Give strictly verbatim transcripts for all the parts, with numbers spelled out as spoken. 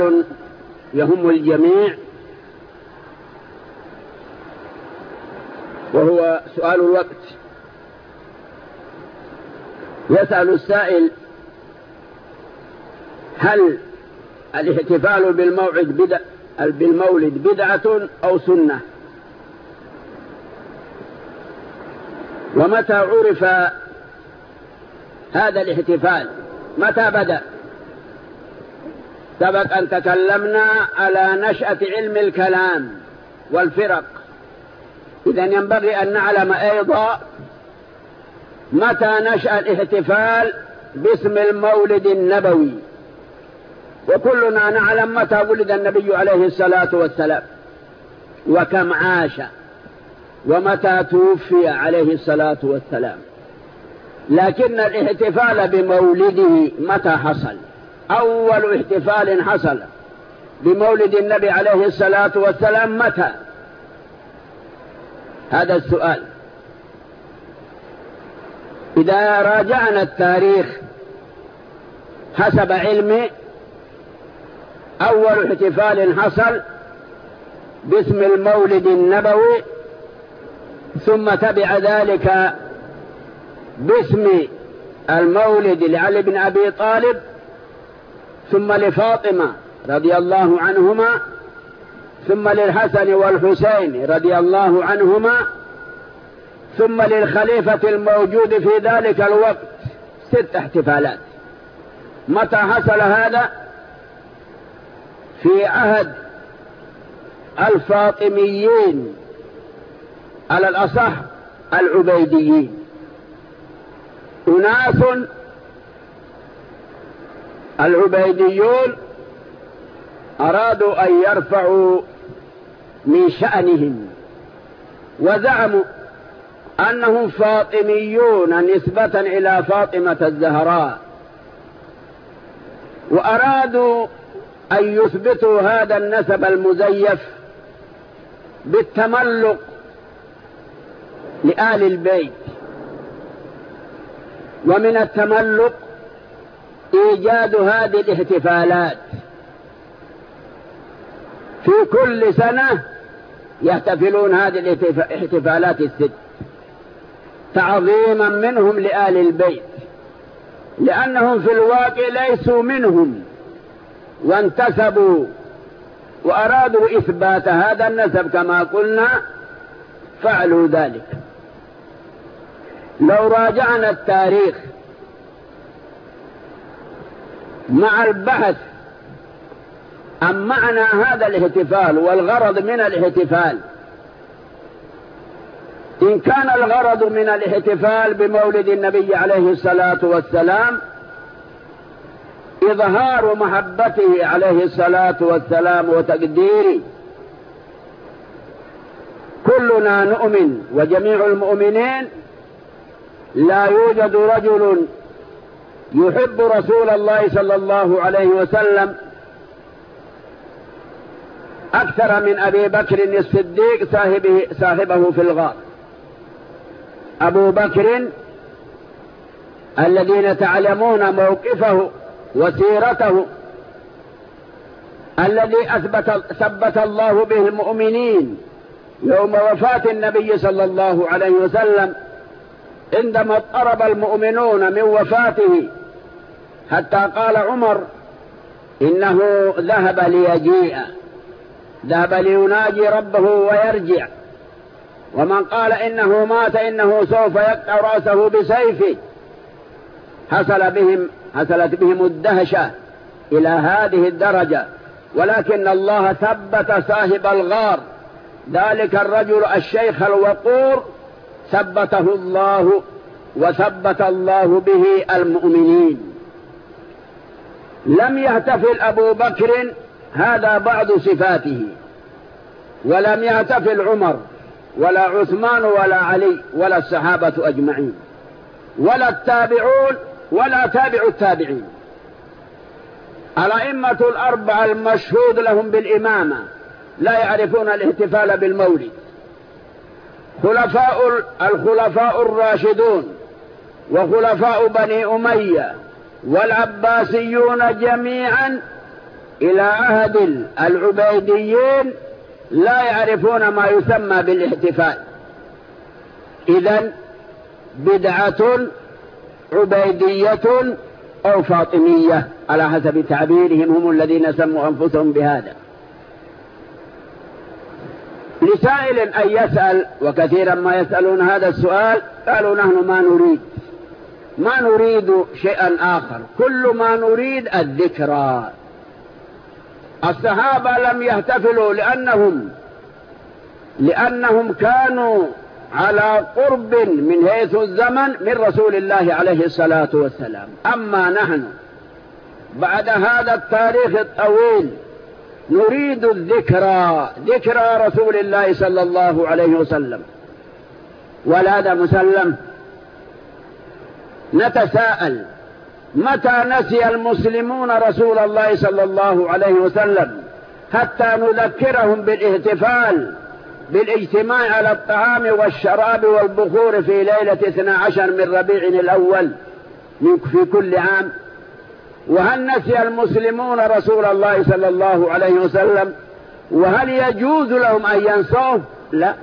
يهم الجميع، وهو سؤال الوقت. يسأل السائل: هل الاحتفال بالموعد بدع بالمولد بدعة أو سنة؟ ومتى عرف هذا الاحتفال؟ متى بدأ؟ سبق أن تكلمنا على نشأة علم الكلام والفرق، إذن ينبغي أن نعلم أيضا متى نشأ الاحتفال باسم المولد النبوي. وكلنا نعلم متى ولد النبي عليه الصلاة والسلام، وكم عاش، ومتى توفي عليه الصلاة والسلام. لكن الاحتفال بمولده متى حصل؟ أول احتفال حصل بمولد النبي عليه الصلاة والسلام متى؟ هذا السؤال. إذا راجعنا التاريخ حسب علمي، أول احتفال حصل باسم المولد النبوي، ثم تبع ذلك باسم المولد لعلي بن أبي طالب، ثم لفاطمة رضي الله عنهما، ثم للحسن والحسين رضي الله عنهما، ثم للخليفة الموجود في ذلك الوقت. ست احتفالات. متى حصل هذا؟ في عهد الفاطميين، على الأصح العبيديين. أناس العبيديون أرادوا أن يرفعوا من شأنهم، وزعموا أنهم فاطميون نسبة إلى فاطمة الزهراء، وأرادوا أن يثبتوا هذا النسب المزيف بالتملق لآل البيت. ومن التملق إيجاد هذه الاحتفالات. في كل سنة يحتفلون هذه الاحتفالات الست تعظيما منهم لآل البيت، لأنهم في الواقع ليسوا منهم، وانتسبوا وأرادوا إثبات هذا النسب كما قلنا، فعلوا ذلك. لو راجعنا التاريخ مع البحث عن معنى هذا الاحتفال والغرض من الاحتفال، إن كان الغرض من الاحتفال بمولد النبي عليه الصلاة والسلام إظهار محبته عليه الصلاة والسلام وتقديره، كلنا نؤمن وجميع المؤمنين لا يوجد رجل يحب رسول الله صلى الله عليه وسلم أكثر من أبي بكر الصديق صاحبه, صاحبه في الغار. أبو بكر الذين تعلمون موقفه وسيرته، الذي أثبت ثبت الله به المؤمنين يوم وفاة النبي صلى الله عليه وسلم، عندما اضطرب المؤمنون من وفاته حتى قال عمر إنه ذهب ليجيء، ذهب ليناجي ربه ويرجع. ومن قال إنه مات إنه سوف يقطع رأسه بسيفه. حصل بهم حصلت بهم الدهشة إلى هذه الدرجة، ولكن الله ثبت صاحب الغار، ذلك الرجل الشيخ الوقور، ثبته الله وثبت الله به المؤمنين. لم يحتفل أبو بكر، هذا بعض صفاته، ولم يحتفل عمر ولا عثمان ولا علي ولا الصحابة أجمعين ولا التابعون ولا تابع التابعين. الأئمة الأربعة المشهود لهم بالإمامة لا يعرفون الاحتفال بالمولد. خلفاء الخلفاء الراشدون وخلفاء بني أمية والعباسيون جميعا إلى عهد العبيديين لا يعرفون ما يسمى بالاحتفال. إذن بدعة عبيدية أو فاطمية على حسب تعبيرهم، هم الذين سموا أنفسهم بهذا. لسائل أن يسأل، وكثيرا ما يسألون هذا السؤال، قالوا نحن ما نريد ما نريد شيئا آخر، كل ما نريد الذكرى. الصحابة لم يحتفلوا لأنهم لأنهم كانوا على قرب من حيث الزمن من رسول الله عليه الصلاة والسلام. أما نحن بعد هذا التاريخ الطويل نريد الذكرى، ذكرى رسول الله صلى الله عليه وسلم. وهذا مسلم. نتساءل متى نسي المسلمون رسول الله صلى الله عليه وسلم حتى نذكرهم بالاحتفال بالاجتماع على الطعام والشراب والبخور في ليلة اثني عشر من ربيع الأول في كل عام؟ وهل نسي المسلمون رسول الله صلى الله عليه وسلم؟ وهل يجوز لهم أن ينسوه؟ لا.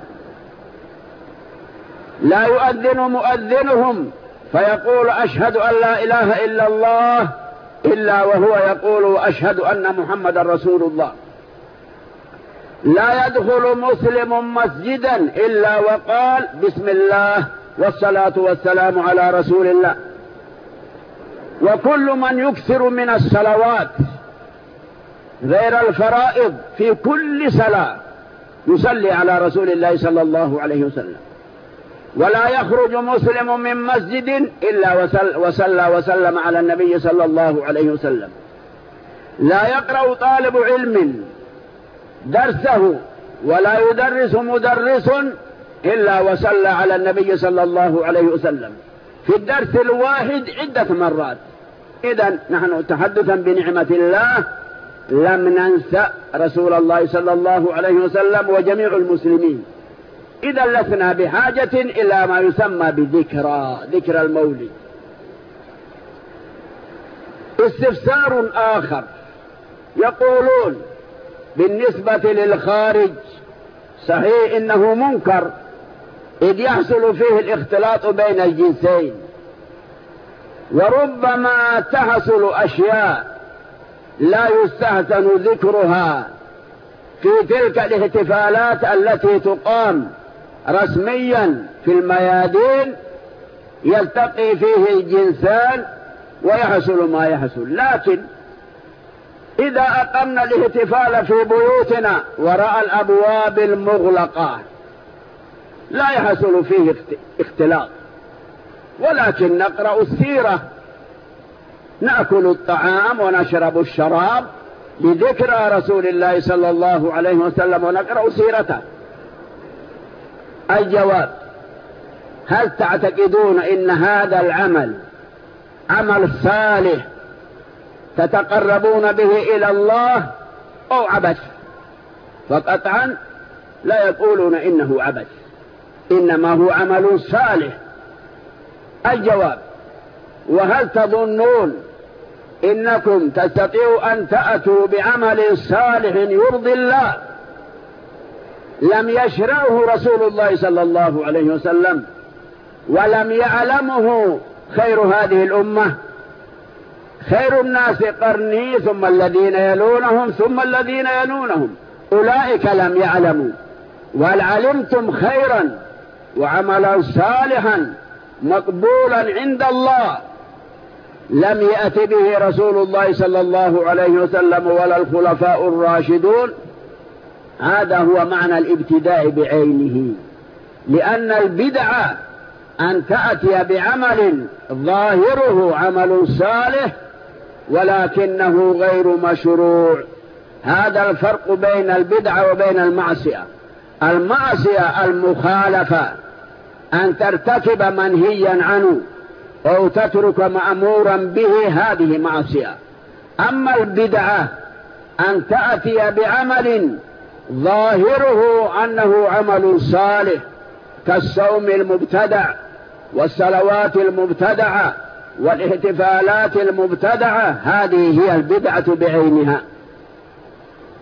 لا يؤذن مؤذنهم فيقول أشهد أن لا إله إلا الله إلا وهو يقول أشهد أن محمد رسول الله. لا يدخل مسلم مسجدا إلا وقال بسم الله والصلاة والسلام على رسول الله. وكل من يكثر من الصلوات غير الفرائض في كل صلاة يصلي على رسول الله صلى الله عليه وسلم. ولا يخرج مسلم من مسجد إلا وصلى وسلم على النبي صلى الله عليه وسلم. لا يقرأ طالب علم درسه ولا يدرس مدرس إلا وصلى على النبي صلى الله عليه وسلم في الدرس الواحد عدة مرات. إذن نحن تحدثا بنعمة الله لم ننسى رسول الله صلى الله عليه وسلم وجميع المسلمين. إذا لسنا بحاجة إلى ما يسمى بذكرى، ذكرى المولد. استفسار آخر، يقولون بالنسبة للخارج صحيح إنه منكر إذ يحصل فيه الاختلاط بين الجنسين، وربما تحصل أشياء لا يستحسن ذكرها في تلك الاحتفالات التي تقام رسميا في الميادين يلتقي فيه الجنسان ويحصل ما يحصل. لكن إذا أقمنا الاحتفال في بيوتنا وراء الأبواب المغلقة لا يحصل فيه اختلاط، ولكن نقرأ السيرة، نأكل الطعام ونشرب الشراب لذكرى رسول الله صلى الله عليه وسلم ونقرأ سيرته. الجواب: هل تعتقدون إن هذا العمل عمل صالح تتقربون به إلى الله أو عبث؟ فقطعا لا يقولون إنه عبث، إنما هو عمل صالح. الجواب: وهل تظنون إنكم تستطيعوا أن تأتوا بعمل صالح يرضي الله لم يشرعه رسول الله صلى الله عليه وسلم ولم يعلمه خير هذه الأمة؟ خير الناس قرني ثم الذين يلونهم ثم الذين يلونهم، أولئك لم يعلموا. وهل علمتم خيرا وعملا صالحا مقبولا عند الله لم يأت به رسول الله صلى الله عليه وسلم ولا الخلفاء الراشدون؟ هذا هو معنى الابتداء بعينه. لأن البدعة أن تأتي بعمل ظاهره عمل صالح ولكنه غير مشروع. هذا الفرق بين البدعة وبين المعصية. المعصية المخالفة، أن ترتكب منهيا عنه أو تترك مأمورا به، هذه معصية. أما البدعة أن تأتي بعمل ظاهره أنه عمل صالح كالصوم المبتدع والصلوات المبتدعة والاحتفالات المبتدعة، هذه هي البدعة بعينها.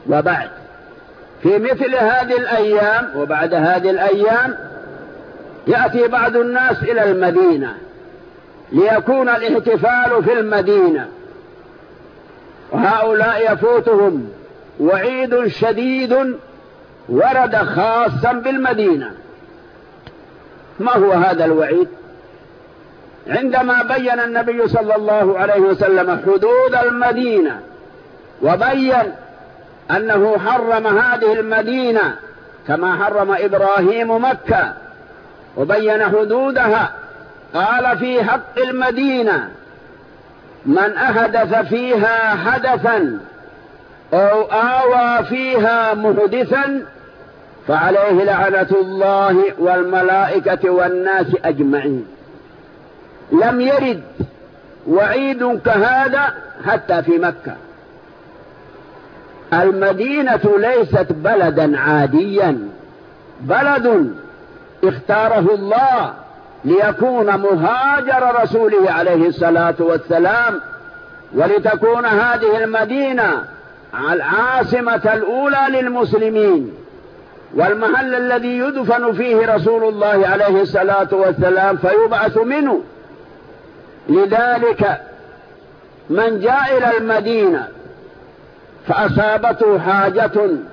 وبعد. في مثل هذه الأيام وبعد هذه الأيام يأتي بعض الناس إلى المدينة ليكون الاحتفال في المدينة، وهؤلاء يفوتهم وعيد شديد ورد خاصا بالمدينة. ما هو هذا الوعيد؟ عندما بين النبي صلى الله عليه وسلم حدود المدينة وبين أنه حرم هذه المدينة كما حرم إبراهيم مكة، وبين حدودها، قال في حق المدينة: من أحدث فيها حدثا أو آوى فيها محدثا فعليه لعنة الله والملائكة والناس أجمعين. لم يرد وعيد كهذا حتى في مكة. المدينة ليست بلدا عاديا، بلد اختاره الله ليكون مهاجر رسوله عليه الصلاة والسلام، ولتكون هذه المدينة العاصمة الأولى للمسلمين، والمحل الذي يدفن فيه رسول الله عليه الصلاة والسلام فيبعث منه. لذلك من جاء إلى المدينة فأصابته حاجة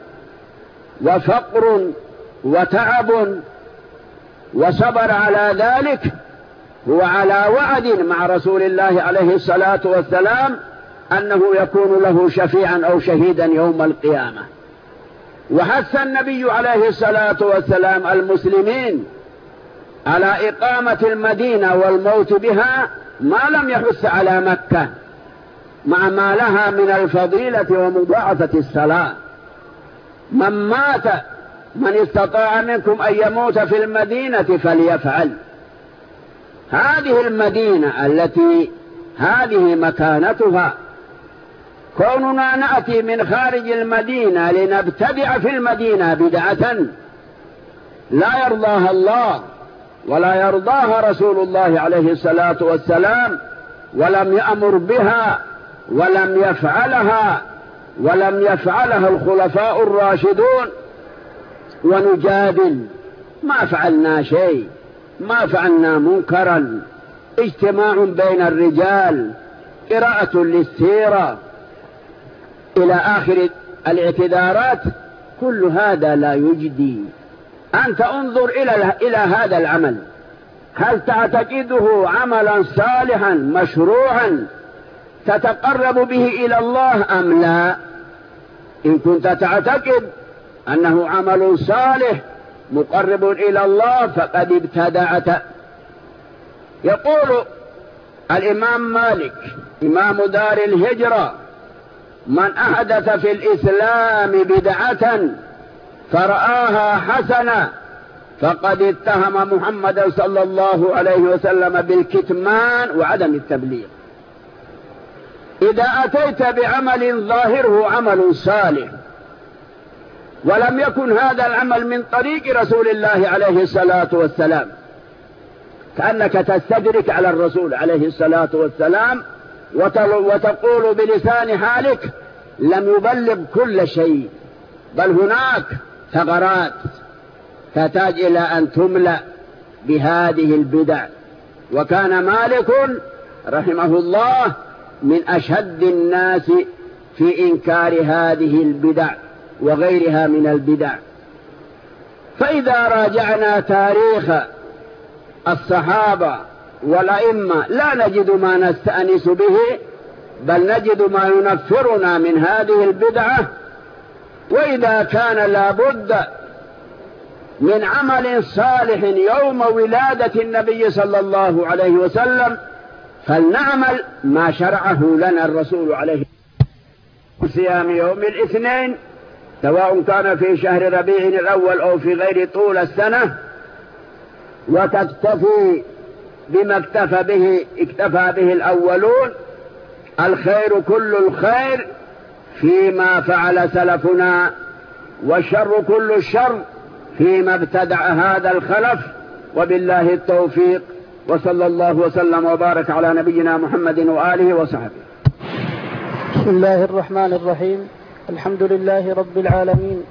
وفقر وتعب وصبر على ذلك، هو على وعد مع رسول الله عليه الصلاة والسلام أنه يكون له شفيعا أو شهيدا يوم القيامة. وحث النبي عليه الصلاة والسلام المسلمين على إقامة المدينة والموت بها ما لم يحث على مكة، مع ما لها من الفضيلة ومضاعفة الصلاة. من مات من استطاع منكم أن يموت في المدينة فليفعل. هذه المدينة التي هذه مكانتها، كوننا نأتي من خارج المدينة لنبتدع في المدينة بدعة لا يرضاها الله ولا يرضاها رسول الله عليه الصلاة والسلام، ولم يأمر بها ولم يفعلها ولم يفعلها الخلفاء الراشدون، ونجادل ما فعلنا شيء، ما فعلنا منكرا، اجتماع بين الرجال، قراءة للسيرة إلى آخر الاعتذارات، كل هذا لا يجدي. أنت انظر إلى إلى هذا العمل، هل تعتقده عملا صالحا مشروعا تتقرب به إلى الله أم لا؟ إن كنت تعتقد أنه عمل صالح مقرب إلى الله فقد ابتدعت. يقول الإمام مالك إمام دار الهجرة: من أحدث في الإسلام بدعة فرآها حسنة فقد اتهم محمدا صلى الله عليه وسلم بالكتمان وعدم التبليغ. إذا أتيت بعمل ظاهره عمل صالح ولم يكن هذا العمل من طريق رسول الله عليه الصلاة والسلام، كأنك تستدرك على الرسول عليه الصلاة والسلام وتقول بلسان حالك: لم يبلغ كل شيء، بل هناك ثغرات تحتاج إلى أن تملأ بهذه البدع. وكان مالك رحمه الله من أشد الناس في إنكار هذه البدع وغيرها من البدع. فإذا راجعنا تاريخ الصحابة والأئمة لا نجد ما نستأنس به، بل نجد ما ينفرنا من هذه البدعة. وإذا كان لابد من عمل صالح يوم ولادة النبي صلى الله عليه وسلم فلنعمل ما شرعه لنا الرسول عليه صيام يوم الاثنين، سواء كان في شهر ربيع الأول أو في غير طول السنة، وتكتفي بما اكتفى به اكتفى به الأولون. الخير كل الخير فيما فعل سلفنا، والشر كل الشر فيما ابتدع هذا الخلف. وبالله التوفيق، وصلى الله وسلم وبارك على نبينا محمد وآله وصحبه. بسم الله الرحمن الرحيم. الحمد لله رب العالمين،